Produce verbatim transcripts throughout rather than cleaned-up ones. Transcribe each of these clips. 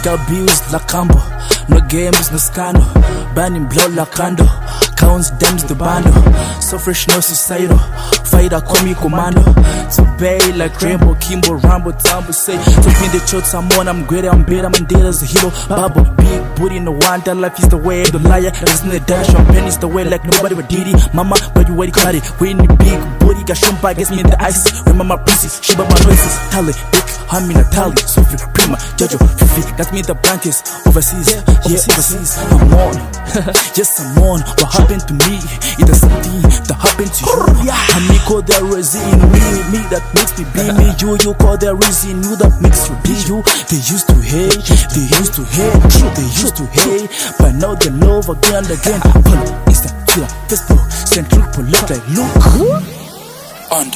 got bills like Cambo. No games, no scandal. Burning blood like candle. Counts dams the bundle. So fresh, no societal. Fighter, call me commando. To bay like Rainbow, Kimbo, Rambo, Tambo. Say, to pin the chotes, I'm on, I'm great, I'm better, I'm dead as a hero. Bubble, big booty, no wonder, life is the way. The liar, there's no dash, champagne is the way, like nobody but Diddy. Mama, but you already got it. We in the big booty, got shumpa, gets me in the ice. Remember my pussy, she but my noises. Tally, big, I'm in a tally. Sophie, Prima, Jojo, Fifi, that's me the blankets. Overseas, yeah, overseas, I'm on. Yes, I'm on. What happened to me? It is something that happened to you. And me call the reason me, me that makes me be me. You, you call the reason you that makes you be you. They used to hate, they used to hate, they used to hate, but now they love again and again. Pull Insta, Twitter, Facebook, send truth, pull up like look. And,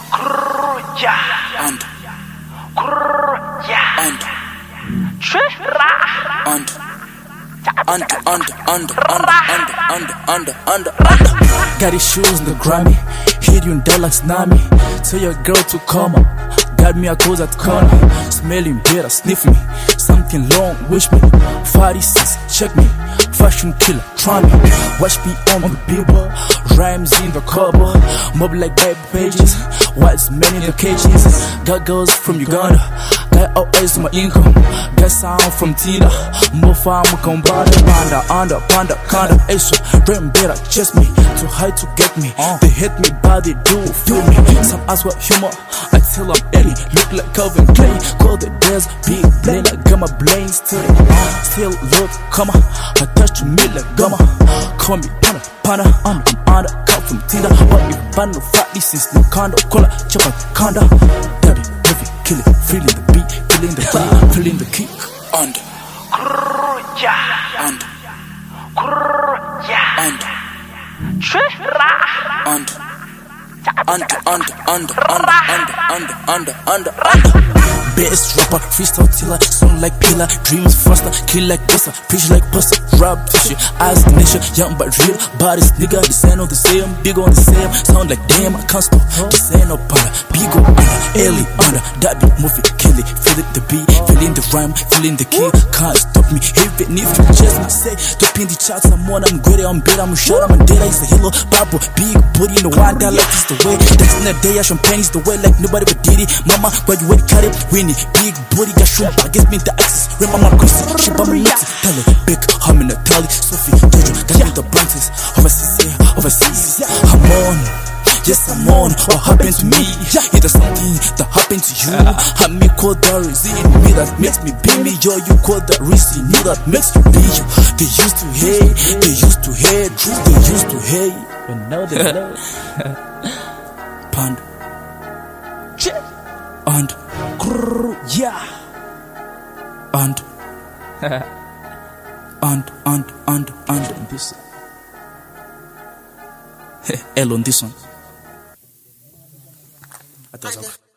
and, and, and. Under, under, under, under, under, under, under, under. Got his shoes in the Grammy. Hit you in Dallas, Nami. Tell your girl to come up. Got me a close at the corner. Smelling better, sniff me. Something long, wish me. forty-six, check me. Fashion killer, try me. Watch me on the billboard. Rhymes in the cover. Mob like Bible pages. What's men in the cages. Got girls from Uganda. Got all eyes on my income. Got sound from Tina. More farm, Kombada. Panda, under, panda, kinda. Extra, rain better, chase me. Too high to get me. They hate me, but they do feel me. Some ask what humor. I tell them Eddie. Look like Calvin Klein. Call the days big blame. I got my blame still. Still look, come on. I touch me like gumma. Call me pana, pana. I'm under, come from Tina. What if bando fat? This is no condo. Call it chopper, conda. Daddy, heavy, kill it. Feeling the beat, feeling the beat, feeling the kick. Under. Under. Under. Under. Under, under, under, under, under, under, under, under. Best rapper, freestyle tiller, sound like pillar, dreams faster, kill like buster, preach like buster, rap tissue, eyes the nation, young but real, bodies nigga, the same on the same, big on the same, sound like damn, I can't stop, the same no panda, big on under, early under, that beat movie, kill it, feel it the beat, feeling the rhyme, feeling the key, can't stop me, even if you just me say, to pin the charts, I'm on, I'm great, I'm better, I'm shot, I'm a dead, he's a hero, Bible, big booty, no one that like this the way. That's in the day, I champagne is the way like nobody but Diddy. Mama, why you already cut it? Winnie, big booty, got shumpa, gets me the access. Remember my Chrissy, she bought me nuts. Tally, big, I'm in a tally. Sophie, Jojo, got me the branches. Overseas, yeah, overseas. I'm on, yes, I'm on. What happened to me? It is something that happened to you. I me call the reason me that makes me be me. Yo, you call the reason you that makes you be you. They used to hate, they used to hate, they used to hate. But now they know. And, and, yeah, and, and, and, and, and, this, L on this one.